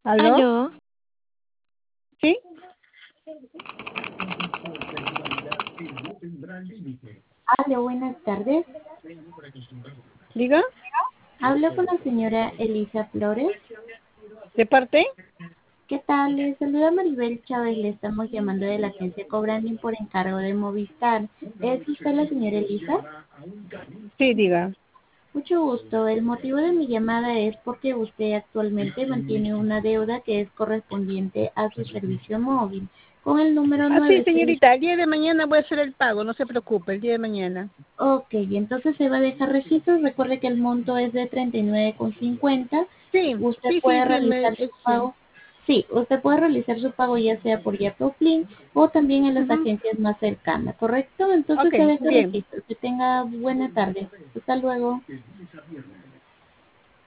¿Aló? Aló, ¿Sí? Hola, buenas tardes. ¿Diga? Hablo con la señora Elisa Flores. ¿De parte? ¿Qué tal? Les saluda Maribel Chávez. Le estamos llamando de la agencia Cobranding por encargo de Movistar. ¿Es usted la señora Elisa? Sí, diga. Mucho gusto. El motivo de mi llamada es porque usted actualmente mantiene una deuda que es correspondiente a su servicio móvil con el número Sí, 96. señorita, el día de mañana voy a hacer el pago, no se preocupe, el día de mañana. Ok, entonces se va a dejar registros. Recuerde que el monto es de 39,50. Sí, Usted sí, sí, puede sí, realizar su sí. pago. Sí, usted puede realizar su pago ya sea por Yapoplim o también en las Ujú. agencias más cercanas, ¿correcto? Ok, Entonces se deja bien. registro. Que tenga buena tarde. Hasta luego.